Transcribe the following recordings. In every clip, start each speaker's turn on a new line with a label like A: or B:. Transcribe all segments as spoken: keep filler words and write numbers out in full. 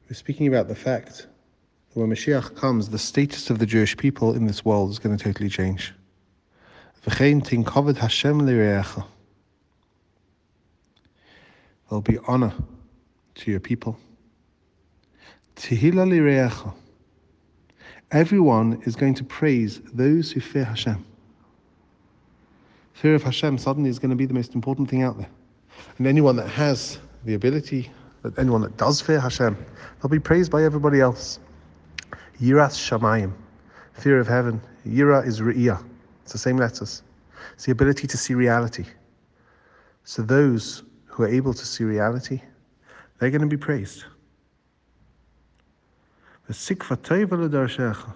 A: We're speaking about the fact that when Mashiach comes, the status of the Jewish people in this world is going to totally change. V'chein tinkavod Hashem lireacha. There'll be honor to your people. Tehillah lireacha. Everyone is going to praise those who fear Hashem. Fear of Hashem suddenly is going to be the most important thing out there. And anyone that has the ability, that anyone that does fear Hashem, they'll be praised by everybody else. Yiras Shamayim, fear of heaven. Yira is Re'iyah. It's the same letters. It's the ability to see reality. So those who are able to see reality, they're going to be praised. V'sikva tova l'darshecha.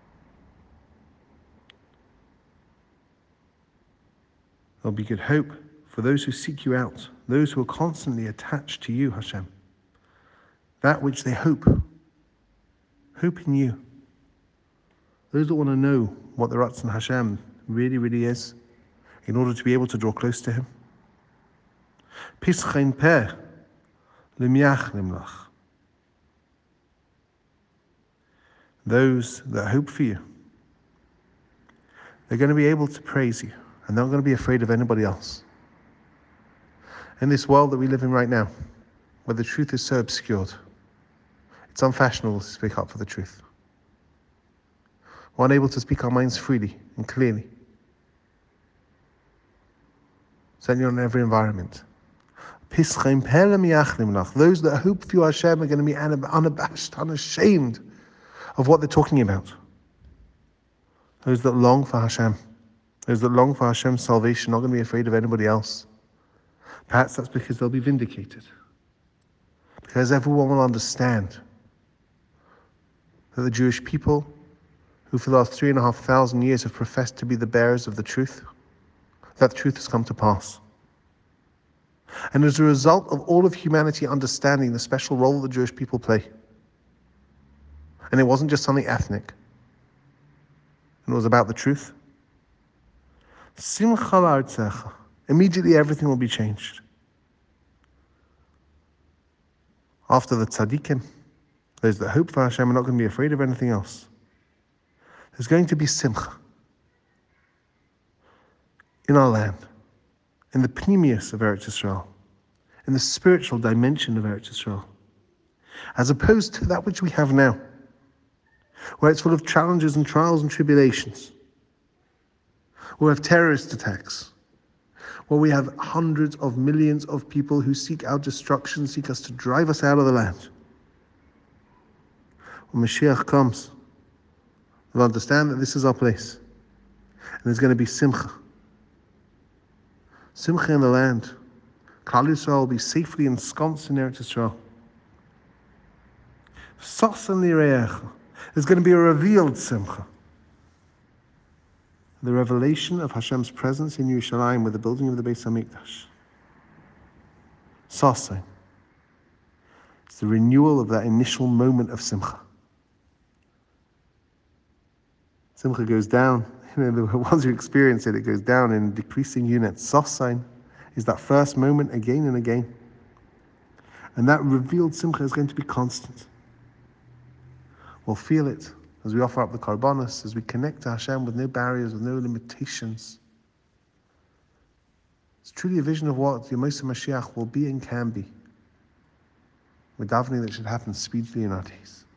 A: There'll be good hope for those who seek you out, those who are constantly attached to you, Hashem. That which they hope. Hope in you. Those that want to know what the Ratzon Hashem really, really is, in order to be able to draw close to Him. Pischein peh l'miach limlach. Those that hope for you, they're going to be able to praise you, and they're not going to be afraid of anybody else. In this world that we live in right now, where the truth is so obscured, it's unfashionable to speak up for the truth. We're unable to speak our minds freely and clearly. Certainly in every environment. Those that hope for you, Hashem, are going to be unabashed, unashamed of what they're talking about. Those that long for Hashem, those that long for Hashem's salvation, are not going to be afraid of anybody else. Perhaps that's because they'll be vindicated. Because everyone will understand that the Jewish people, who for the last three and a half thousand years have professed to be the bearers of the truth, that truth has come to pass. And as a result of all of humanity understanding the special role the Jewish people play, and it wasn't just something ethnic, and it was about the truth, Simcha la'artzecha, immediately everything will be changed. After the tzaddikim, those that hope for Hashem are not going to be afraid of anything else. There's going to be simcha in our land, in the pnimius of Eretz Yisrael, in the spiritual dimension of Eretz Yisrael, as opposed to that which we have now, where it's full of challenges and trials and tribulations, where we have terrorist attacks, where we have hundreds of millions of people who seek our destruction, seek us to drive us out of the land. When Mashiach comes, we'll understand that this is our place, and there's going to be simcha. Simcha in the land. Klal Yisrael will be safely ensconced in Eretz Yisrael. Sasan lireacha. There's going to be a revealed simcha. The revelation of Hashem's presence in Yerushalayim with the building of the Beis HaMikdash. Sasan. It's the renewal of that initial moment of simcha. Simcha goes down. You know, the ones who experience it, it goes down in decreasing units. Sasan is that first moment again and again. And that revealed simcha is going to be constant. We'll feel it as we offer up the karbanos, as we connect to Hashem with no barriers, with no limitations. It's truly a vision of what the Yemosei Mashiach will be and can be. We're davening that it should happen speedily in our days.